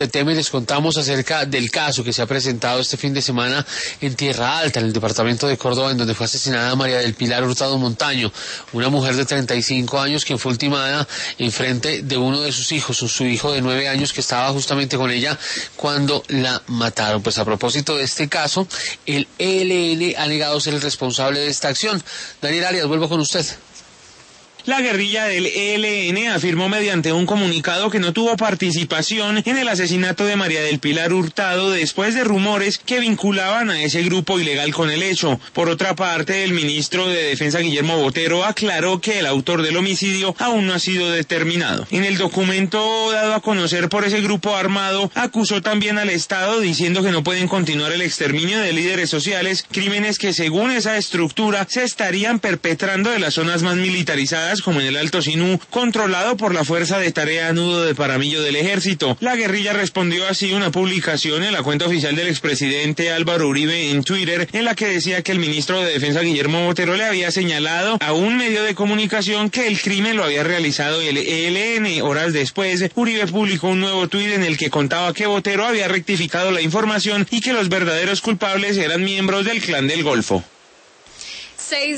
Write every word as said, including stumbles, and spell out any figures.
De tema y les contamos acerca del caso que se ha presentado este fin de semana en Tierra Alta, en el departamento de Córdoba, en donde fue asesinada María del Pilar Hurtado Montaño, una mujer de treinta y cinco años quien fue ultimada en frente de uno de sus hijos, su hijo de nueve años que estaba justamente con ella cuando la mataron. Pues a propósito de este caso, el E L N ha negado ser el responsable de esta acción. Daniel Arias, vuelvo con usted. La guerrilla del E L N afirmó mediante un comunicado que no tuvo participación en el asesinato de María del Pilar Hurtado después de rumores que vinculaban a ese grupo ilegal con el hecho. Por otra parte, el ministro de Defensa Guillermo Botero aclaró que el autor del homicidio aún no ha sido determinado. En el documento dado a conocer por ese grupo armado, acusó también al Estado diciendo que no pueden continuar el exterminio de líderes sociales, crímenes que según esa estructura se estarían perpetrando en las zonas más militarizadas como en el Alto Sinú, controlado por la Fuerza de Tarea Nudo de Paramillo del Ejército. La guerrilla respondió así una publicación en la cuenta oficial del expresidente Álvaro Uribe en Twitter, en la que decía que el ministro de Defensa Guillermo Botero le había señalado a un medio de comunicación que el crimen lo había realizado el E L N. Horas después, Uribe publicó un nuevo tuit en el que contaba que Botero había rectificado la información y que los verdaderos culpables eran miembros del Clan del Golfo. Seis